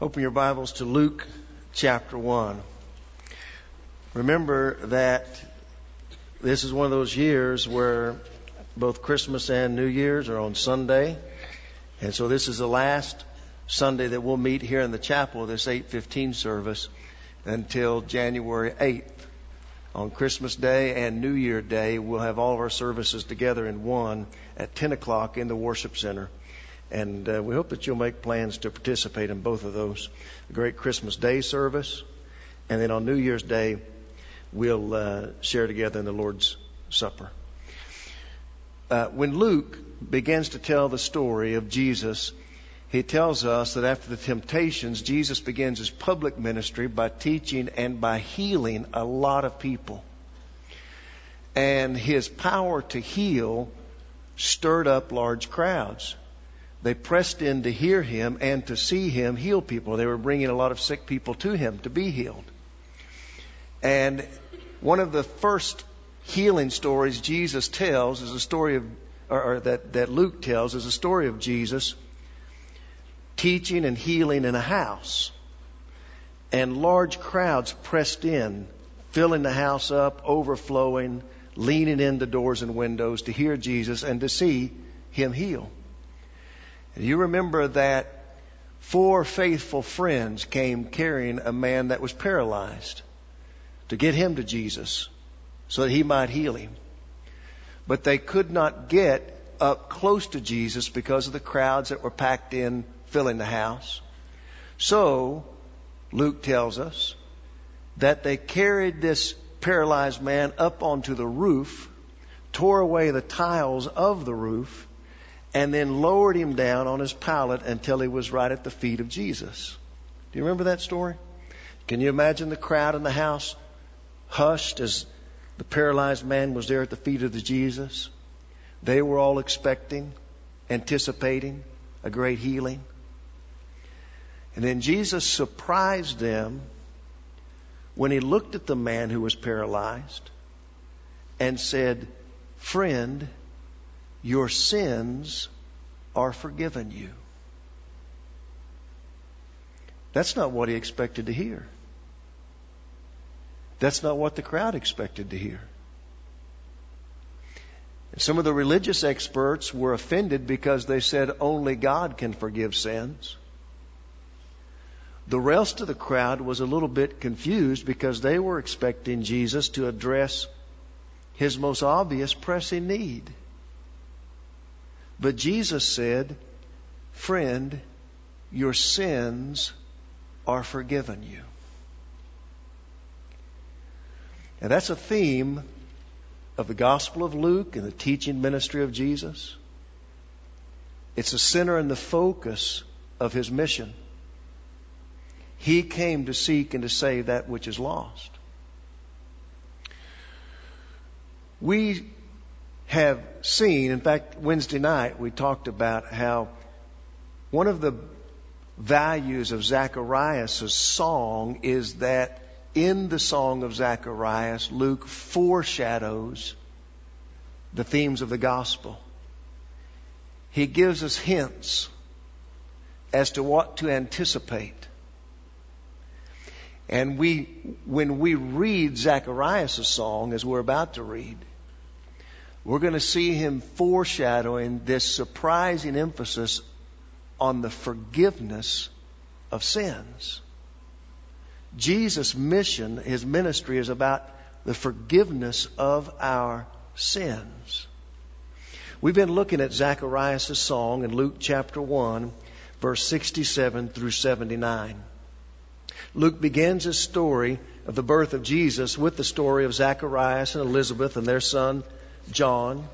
Open your Bibles to Luke chapter 1. Remember that this is one of those years where both Christmas and New Year's are on Sunday. And so this is the last Sunday that we'll meet here in the chapel, this 8:15 service, until January 8th. On Christmas Day and New Year Day, we'll have all of our services together in one at 10 o'clock in the worship center. And we hope that you'll make plans to participate in both of those. A great Christmas Day service. And then on New Year's Day, we'll share together in the Lord's Supper. When Luke begins to tell the story of Jesus, he tells us that after the temptations, Jesus begins his public ministry by teaching and by healing a lot of people. And his power to heal stirred up large crowds. They pressed in to hear him and to see him heal people. They were bringing a lot of sick people to him to be healed. And one of the first healing stories Jesus tells is a story of, or that Luke tells is a story of Jesus teaching and healing in a house. And large crowds pressed in, filling the house up, overflowing, leaning into doors and windows to hear Jesus and to see him heal. And you remember that 4 faithful friends came carrying a man that was paralyzed to get him to Jesus so that he might heal him. But they could not get up close to Jesus because of the crowds that were packed in, filling the house. So, Luke tells us that they carried this paralyzed man up onto the roof, tore away the tiles of the roof, and then lowered him down on his pallet until he was right at the feet of Jesus. Do you remember that story? Can you imagine the crowd in the house hushed as the paralyzed man was there at the feet of the Jesus? They were all expecting, anticipating a great healing. And then Jesus surprised them when he looked at the man who was paralyzed and said, "Friend, your sins are forgiven you." That's not what he expected to hear. That's not what the crowd expected to hear. And some of the religious experts were offended because they said only God can forgive sins. The rest of the crowd was a little bit confused because they were expecting Jesus to address his most obvious pressing need. But Jesus said, "Friend, your sins are forgiven you." And that's a theme of the Gospel of Luke and the teaching ministry of Jesus. It's the center and the focus of his mission. He came to seek and to save that which is lost. We have seen, in fact, Wednesday night we talked about how one of the values of Zacharias' song is that in the song of Zacharias, Luke foreshadows the themes of the gospel. He gives us hints as to what to anticipate. And when we read Zacharias' song, as we're about to read, we're going to see him foreshadowing this surprising emphasis on the forgiveness of sins. Jesus' mission, his ministry, is about the forgiveness of our sins. We've been looking at Zacharias' song in Luke chapter 1, verse 67 through 79. Luke begins his story of the birth of Jesus with the story of Zacharias and Elizabeth and their son John.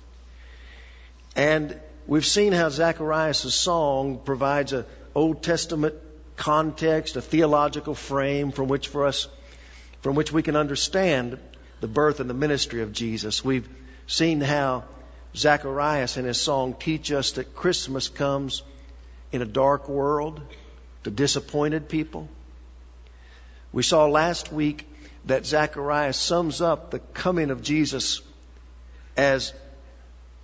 And we've seen how Zacharias' song provides an Old Testament context, a theological frame from which we can understand the birth and the ministry of Jesus. We've seen how Zacharias in his song teach us that Christmas comes in a dark world to disappointed people. We saw last week that Zacharias sums up the coming of Jesus as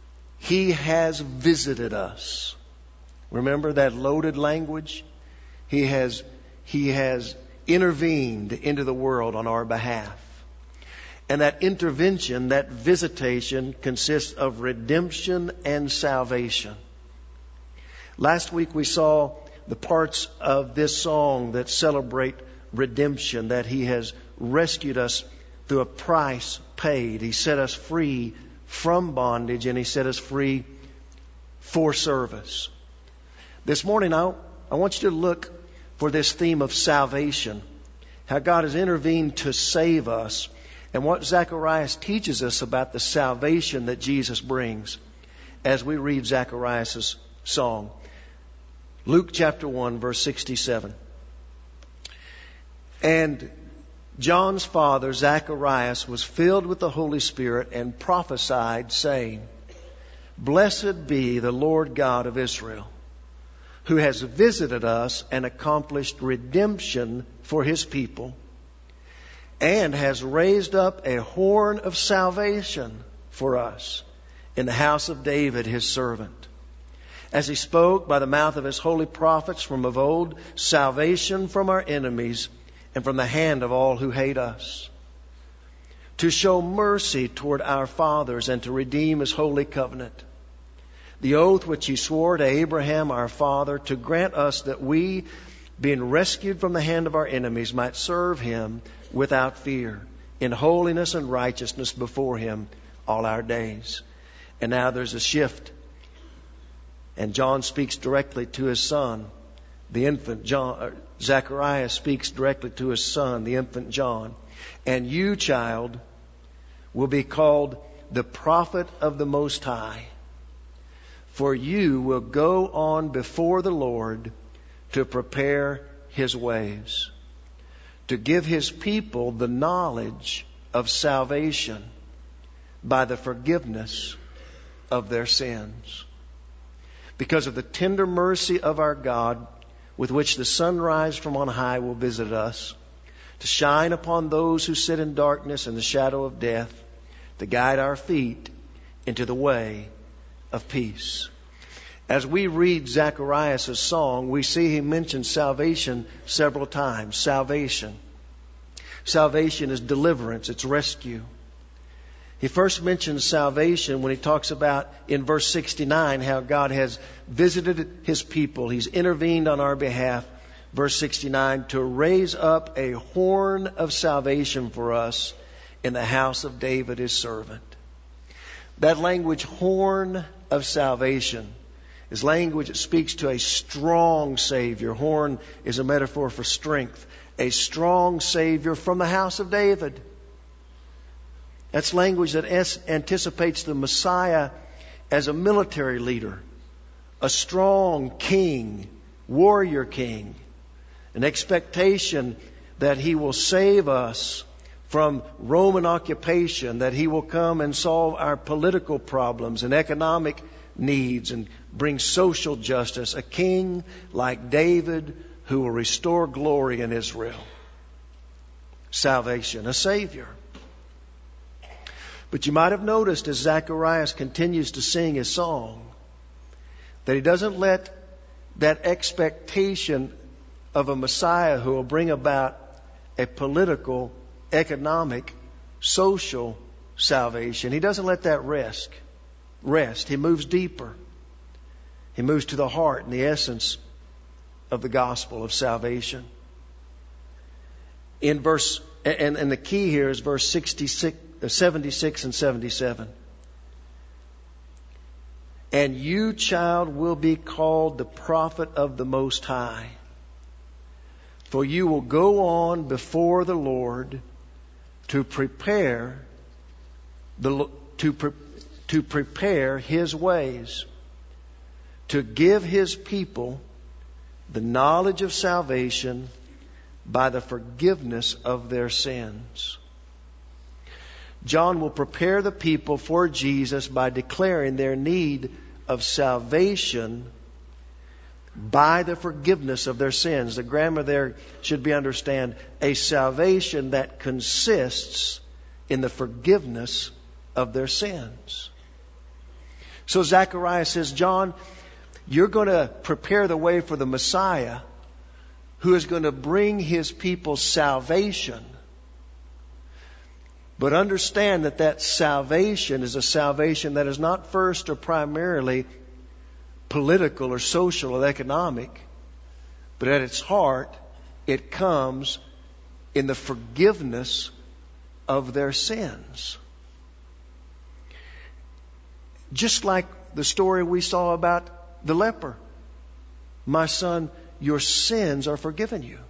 He has visited us. Remember that loaded language? He has intervened into the world on our behalf. And that intervention, that visitation, consists of redemption and salvation. Last week we saw the parts of this song that celebrate redemption, that He has rescued us through a price paid. He set us free from bondage, and He set us free for service. This morning I want you to look for this theme of salvation, how God has intervened to save us, and what Zacharias teaches us about the salvation that Jesus brings as we read Zacharias' song. Luke chapter 1, verse 67. And John's father, Zacharias, was filled with the Holy Spirit and prophesied, saying, Blessed be the Lord God of Israel, who has visited us and accomplished redemption for His people, and has raised up a horn of salvation for us in the house of David, His servant. As He spoke by the mouth of His holy prophets from of old, salvation from our enemies and from the hand of all who hate us, to show mercy toward our fathers and to redeem His holy covenant, the oath which He swore to Abraham our father, to grant us that we, being rescued from the hand of our enemies, might serve Him without fear, in holiness and righteousness before Him all our days. And now there's a shift. And John speaks directly to his son, the infant John. Zacharias speaks directly to his son, the infant John. And you, child, will be called the prophet of the Most High, for you will go on before the Lord to prepare His ways, to give His people the knowledge of salvation by the forgiveness of their sins. Because of the tender mercy of our God, with which the sunrise from on high will visit us, to shine upon those who sit in darkness and the shadow of death, to guide our feet into the way of peace. As we read Zacharias' song, we see he mentions salvation several times. Salvation. Salvation is deliverance. It's rescue. He first mentions salvation when he talks about, in verse 69, how God has visited His people. He's intervened on our behalf. Verse 69, to raise up a horn of salvation for us in the house of David, His servant. That language, horn of salvation, is language that speaks to a strong Savior. Horn is a metaphor for strength. A strong Savior from the house of David. That's language that anticipates the Messiah as a military leader, a strong king, warrior king, an expectation that He will save us from Roman occupation, that He will come and solve our political problems and economic needs and bring social justice. A king like David who will restore glory in Israel. Salvation, a Savior. But you might have noticed as Zacharias continues to sing his song that he doesn't let that expectation of a Messiah who will bring about a political, economic, social salvation. He doesn't let that rest. He moves deeper. He moves to the heart and the essence of the gospel of salvation. And the key here is verse 76 and 77. And you, child, will be called the prophet of the Most High, for you will go on before the Lord to prepare His ways, to give His people the knowledge of salvation by the forgiveness of their sins. John will prepare the people for Jesus by declaring their need of salvation by the forgiveness of their sins. The grammar there should be understand a salvation that consists in the forgiveness of their sins. So Zacharias says, John, you're going to prepare the way for the Messiah who is going to bring His people salvation. But understand that that salvation is a salvation that is not first or primarily political or social or economic, but at its heart, it comes in the forgiveness of their sins. Just like the story we saw about the leper. My son, your sins are forgiven you.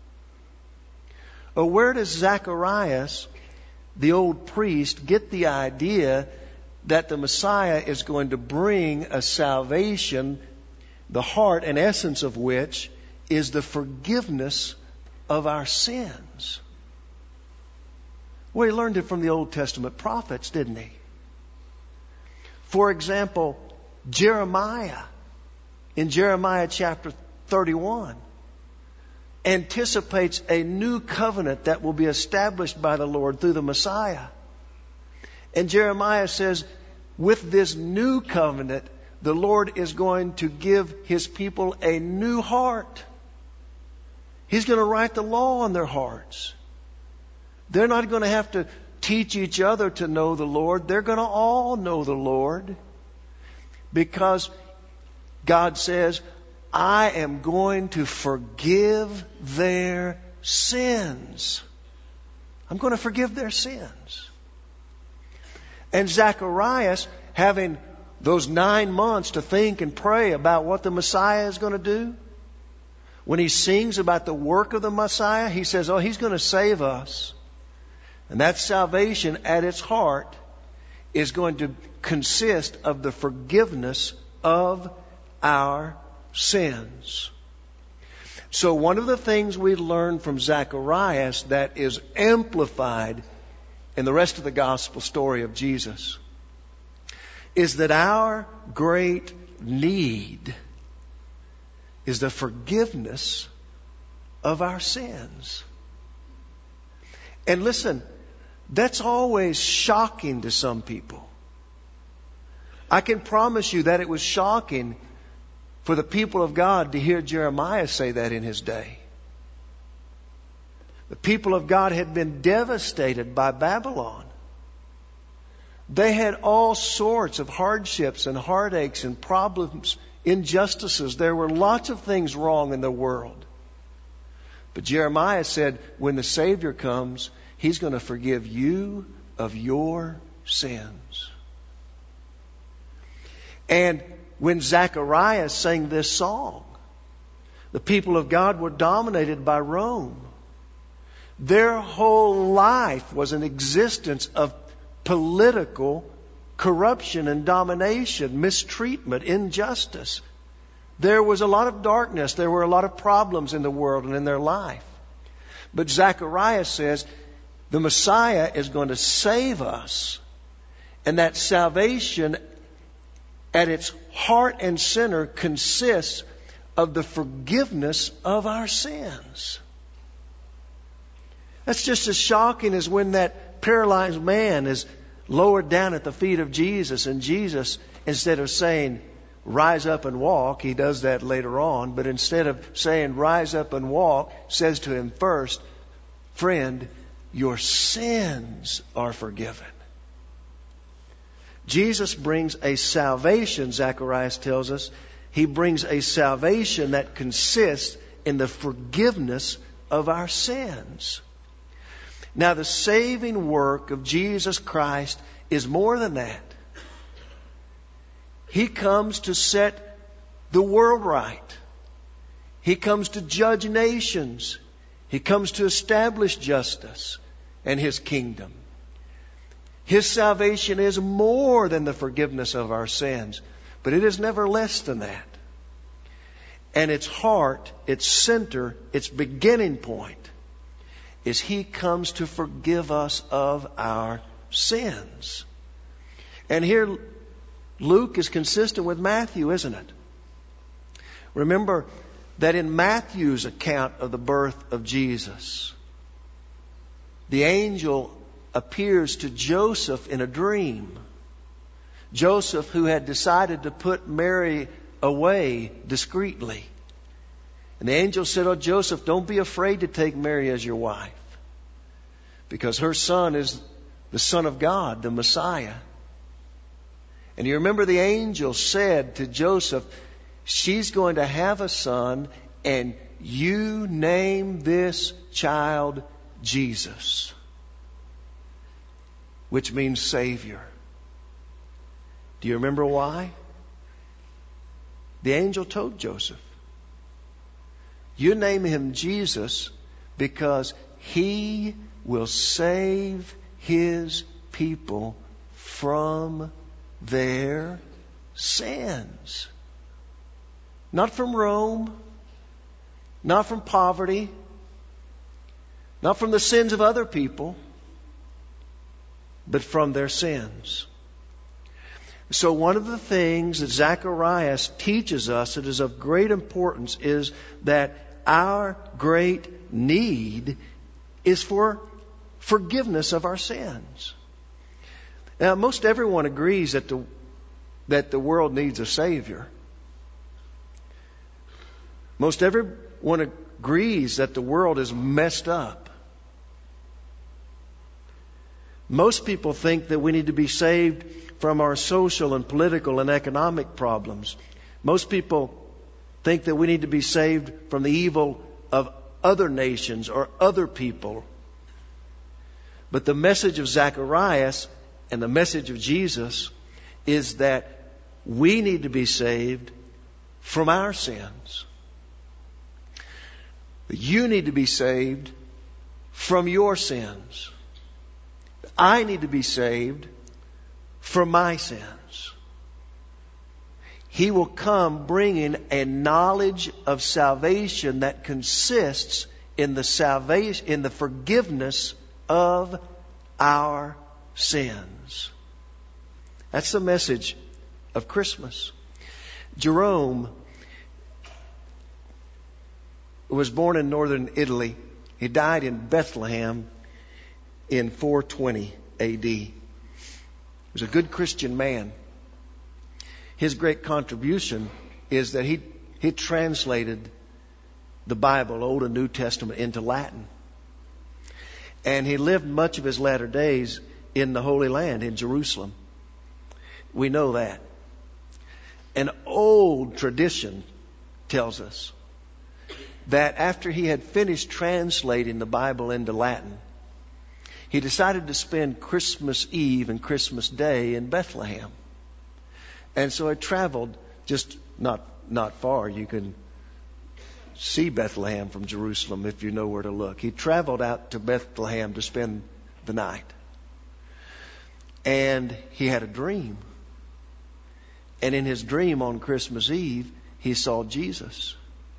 Or where does Zacharias, the old priest, get the idea that the Messiah is going to bring a salvation, the heart and essence of which is the forgiveness of our sins? Well, he learned it from the Old Testament prophets, didn't he? For example, Jeremiah, in Jeremiah chapter 31, anticipates a new covenant that will be established by the Lord through the Messiah. And Jeremiah says, with this new covenant, the Lord is going to give His people a new heart. He's going to write the law on their hearts. They're not going to have to teach each other to know the Lord. They're going to all know the Lord. Because God says, I am going to forgive their sins. I'm going to forgive their sins. And Zacharias, having those 9 months to think and pray about what the Messiah is going to do, when he sings about the work of the Messiah, he says, oh, He's going to save us. And that salvation at its heart is going to consist of the forgiveness of our sins. So one of the things we learn from Zacharias that is amplified in the rest of the gospel story of Jesus is that our great need is the forgiveness of our sins. And listen, that's always shocking to some people. I can promise you that it was shocking for the people of God to hear Jeremiah say that in his day. The people of God had been devastated by Babylon. They had all sorts of hardships and heartaches and problems, injustices. There were lots of things wrong in the world. But Jeremiah said, when the Savior comes, He's going to forgive you of your sins. And when Zacharias sang this song, the people of God were dominated by Rome. Their whole life was an existence of political corruption and domination, mistreatment, injustice. There was a lot of darkness. There were a lot of problems in the world and in their life. But Zacharias says, the Messiah is going to save us. And that salvation at its heart and center consists of the forgiveness of our sins. That's just as shocking as when that paralyzed man is lowered down at the feet of Jesus, and Jesus, instead of saying, rise up and walk, He does that later on, but instead of saying, rise up and walk, says to him first, friend, your sins are forgiven. Jesus brings a salvation, Zacharias tells us. He brings a salvation that consists in the forgiveness of our sins. Now, the saving work of Jesus Christ is more than that. He comes to set the world right. He comes to judge nations. He comes to establish justice and His kingdom. His salvation is more than the forgiveness of our sins, but it is never less than that. And its heart, its center, its beginning point is He comes to forgive us of our sins. And here Luke is consistent with Matthew, isn't it? Remember that in Matthew's account of the birth of Jesus, the angel appears to Joseph in a dream. Joseph, who had decided to put Mary away discreetly. And the angel said, "Oh, Joseph, don't be afraid to take Mary as your wife, because her son is the Son of God, the Messiah." And you remember the angel said to Joseph, "She's going to have a son, and you name this child Jesus," which means Savior. Do you remember why? The angel told Joseph, "You name him Jesus because he will save his people from their sins." Not from Rome, not from poverty, not from the sins of other people, but from their sins. So one of the things that Zacharias teaches us that is of great importance is that our great need is for forgiveness of our sins. Now, most everyone agrees that the world needs a Savior. Most everyone agrees that the world is messed up. Most people think that we need to be saved from our social and political and economic problems. Most people think that we need to be saved from the evil of other nations or other people. But the message of Zacharias and the message of Jesus is that we need to be saved from our sins. You need to be saved from your sins. I need to be saved from my sins. He will come bringing a knowledge of salvation that consists in the forgiveness of our sins. That's the message of Christmas. Jerome was born in northern Italy. He died in Bethlehem in 420 A.D. He was a good Christian man. His great contribution is that he translated the Bible, Old and New Testament, into Latin. And he lived much of his latter days in the Holy Land, in Jerusalem. We know that. An old tradition tells us that after he had finished translating the Bible into Latin, he decided to spend Christmas Eve and Christmas Day in Bethlehem. And so he traveled just not far. You can see Bethlehem from Jerusalem if you know where to look. He traveled out to Bethlehem to spend the night. And he had a dream. And in his dream on Christmas Eve, he saw Jesus.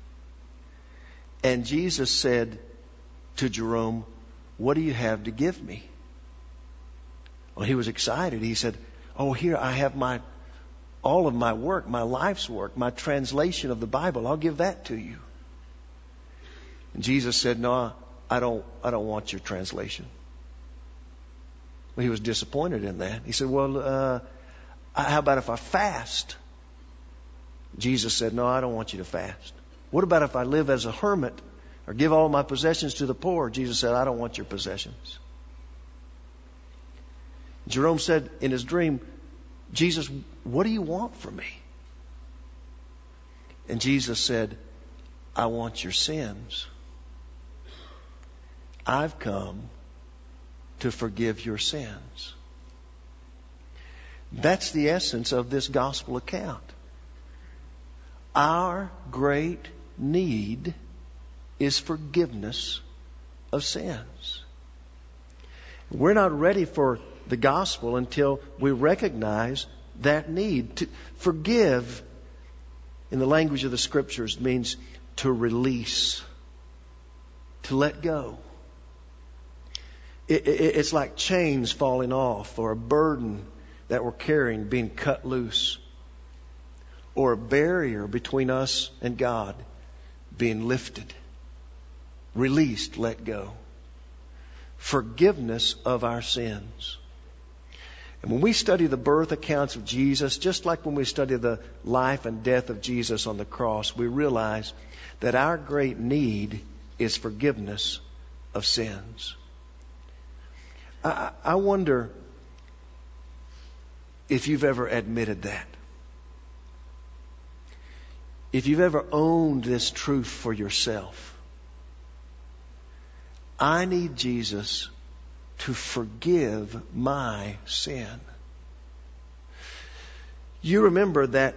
And Jesus said to Jerome, "What do you have to give me?" Well, he was excited. He said, "Oh, here I have all of my work, my life's work, my translation of the Bible. I'll give that to you." And Jesus said, "No, I don't want your translation." Well, he was disappointed in that. He said, "Well, how about if I fast?" Jesus said, "No, I don't want you to fast." "What about if I live as a hermit or give all my possessions to the poor?" Jesus said, "I don't want your possessions." Jerome said in his dream, "Jesus, what do you want from me?" And Jesus said, "I want your sins. I've come to forgive your sins." That's the essence of this gospel account. Our great need is forgiveness of sins. We're not ready for the gospel until we recognize that need. To forgive, in the language of the Scriptures, means to release, to let go. It's like chains falling off, or a burden that we're carrying being cut loose, or a barrier between us and God being lifted, released, let go. Forgiveness of our sins. And when we study the birth accounts of Jesus, just like when we study the life and death of Jesus on the cross, we realize that our great need is forgiveness of sins. I wonder if you've ever admitted that. If you've ever owned this truth for yourself. I need Jesus to forgive my sin. You remember that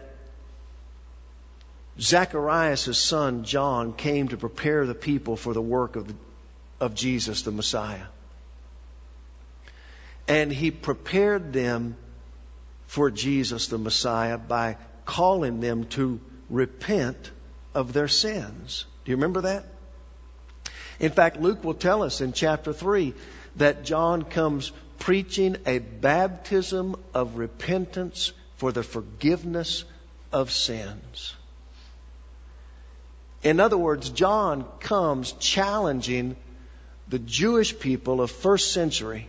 Zacharias' son John came to prepare the people for the work of Jesus, the Messiah. And he prepared them for Jesus, the Messiah, by calling them to repent of their sins. Do you remember that? In fact, Luke will tell us in chapter 3 that John comes preaching a baptism of repentance for the forgiveness of sins. In other words, John comes challenging the Jewish people of first century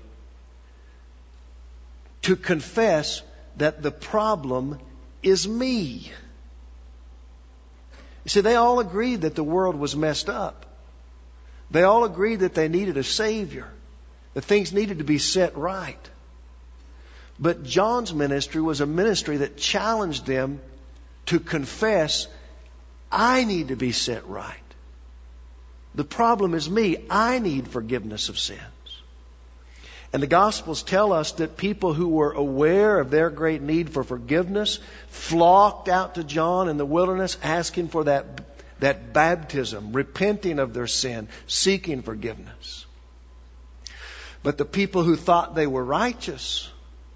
to confess that the problem is me. You see, they all agreed that the world was messed up. They all agreed that they needed a Savior, that things needed to be set right. But John's ministry was a ministry that challenged them to confess, I need to be set right. The problem is me. I need forgiveness of sins. And the Gospels tell us that people who were aware of their great need for forgiveness flocked out to John in the wilderness asking for that baptism, repenting of their sin, seeking forgiveness. But the people who thought they were righteous,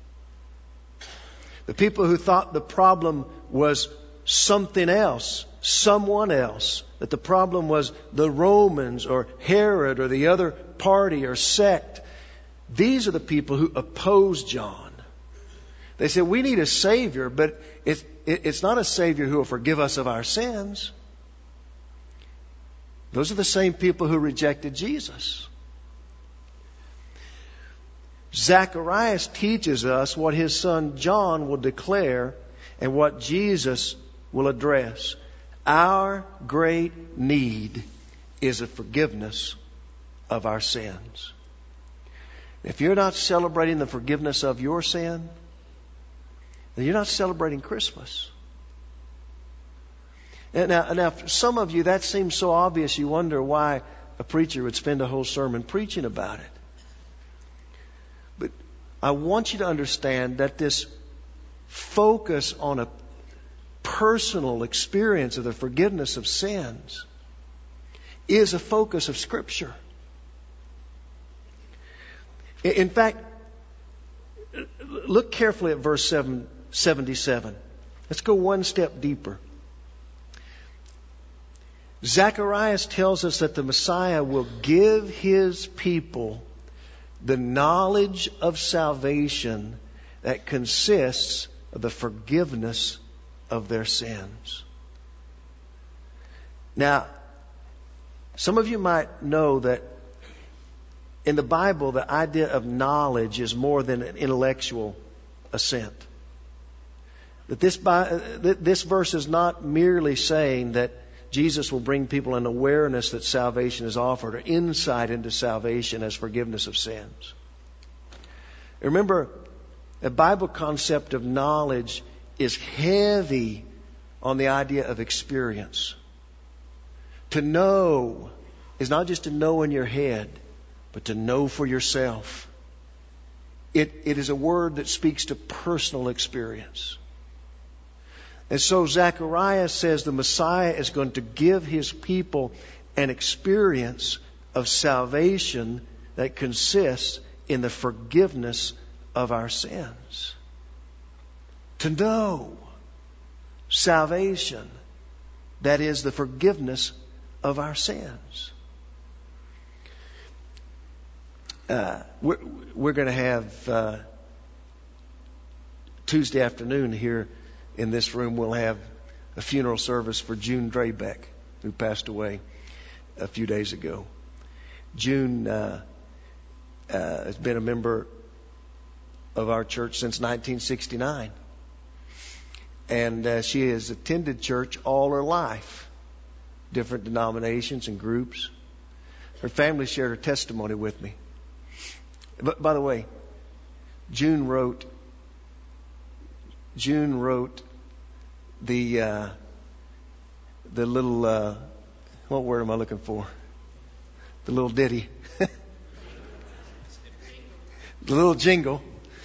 the people who thought the problem was something else, someone else, that the problem was the Romans or Herod or the other party or sect, these are the people who oppose John. They say, we need a Savior, but it's not a Savior who will forgive us of our sins. Those are the same people who rejected Jesus. Zacharias teaches us what his son John will declare and what Jesus will address. Our great need is a forgiveness of our sins. If you're not celebrating the forgiveness of your sin, then you're not celebrating Christmas. Now, for some of you, that seems so obvious, you wonder why a preacher would spend a whole sermon preaching about it. But I want you to understand that this focus on a personal experience of the forgiveness of sins is a focus of Scripture. In fact, look carefully at verse 77. Let's go one step deeper. Zacharias tells us that the Messiah will give his people the knowledge of salvation that consists of the forgiveness of their sins. Now, some of you might know that in the Bible, the idea of knowledge is more than an intellectual assent. That this verse is not merely saying that Jesus will bring people an awareness that salvation is offered or insight into salvation as forgiveness of sins. Remember, the Bible concept of knowledge is heavy on the idea of experience. To know is not just to know in your head, but to know for yourself. It is a word that speaks to personal experience. And so Zacharias says the Messiah is going to give his people an experience of salvation that consists in the forgiveness of our sins. To know salvation, that is the forgiveness of our sins. We're going to have Tuesday afternoon here in this room. We'll have a funeral service for June Draybeck, who passed away a few days ago. June has been a member of our church since 1969. And she has attended church all her life, different denominations and groups. Her family shared her testimony with me. But by the way, June wrote the little, what word am I looking for? The little ditty. The little jingle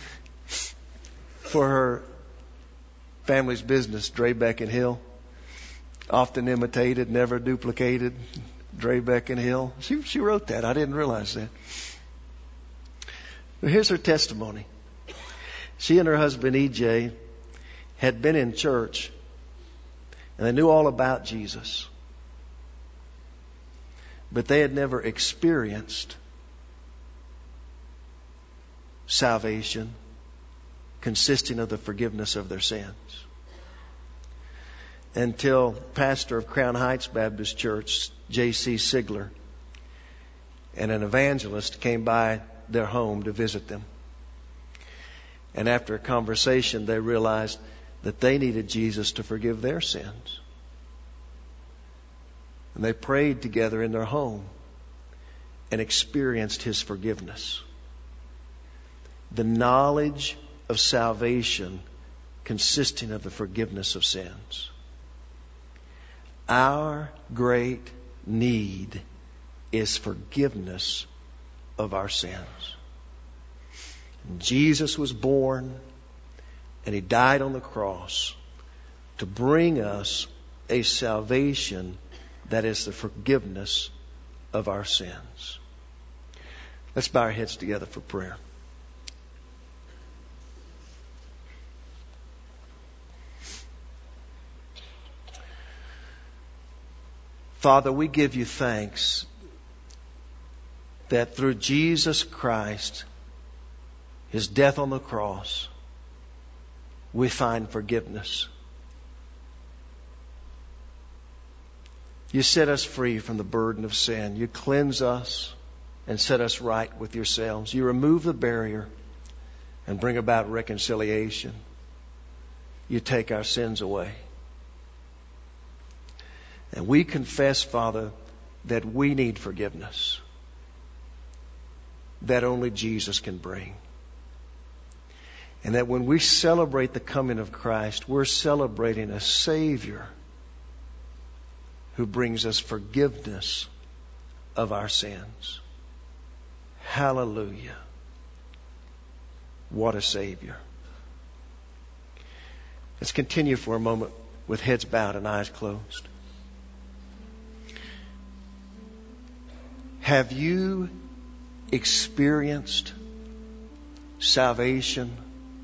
for her family's business, Drebeck and Hill. Often imitated, never duplicated. Drebeck and Hill. She wrote that. I didn't realize that. Well, here's her testimony. She and her husband, E.J., had been in church, and they knew all about Jesus. But they had never experienced salvation consisting of the forgiveness of their sins. Until pastor of Crown Heights Baptist Church, J.C. Sigler, and an evangelist came by their home to visit them. And after a conversation, they realized that they needed Jesus to forgive their sins. And they prayed together in their home and experienced His forgiveness. The knowledge of salvation consisting of the forgiveness of sins. Our great need is forgiveness of our sins. And Jesus was born and He died on the cross to bring us a salvation that is the forgiveness of our sins. Let's bow our heads together for prayer. Father, we give You thanks that through Jesus Christ, His death on the cross, we find forgiveness. You set us free from the burden of sin. You cleanse us and set us right with Yourselves. You remove the barrier and bring about reconciliation. You take our sins away. And we confess, Father, that we need forgiveness that only Jesus can bring. And that when we celebrate the coming of Christ, we're celebrating a Savior who brings us forgiveness of our sins. Hallelujah. What a Savior. Let's continue for a moment with heads bowed and eyes closed. Have you experienced salvation,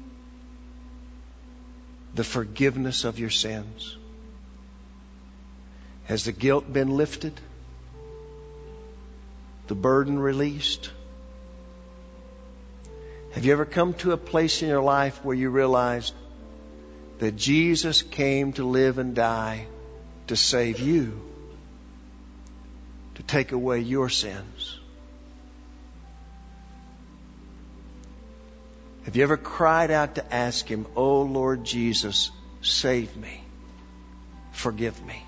the forgiveness of your sins? Has the guilt been lifted? The burden released? Have you ever come to a place in your life where you realized that Jesus came to live and die to save you, to take away your sins? Have you ever cried out to ask Him, "Oh Lord Jesus, save me, forgive me"?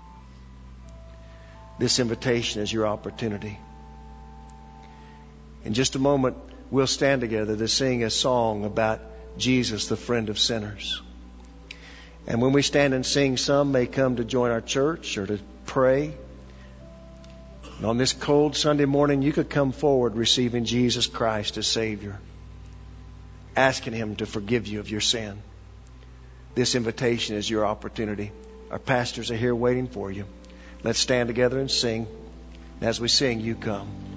This invitation is your opportunity. In just a moment, we'll stand together to sing a song about Jesus, the friend of sinners. And when we stand and sing, some may come to join our church or to pray. And on this cold Sunday morning, you could come forward receiving Jesus Christ as Savior, asking Him to forgive you of your sin. This invitation is your opportunity. Our pastors are here waiting for you. Let's stand together and sing. And as we sing, you come.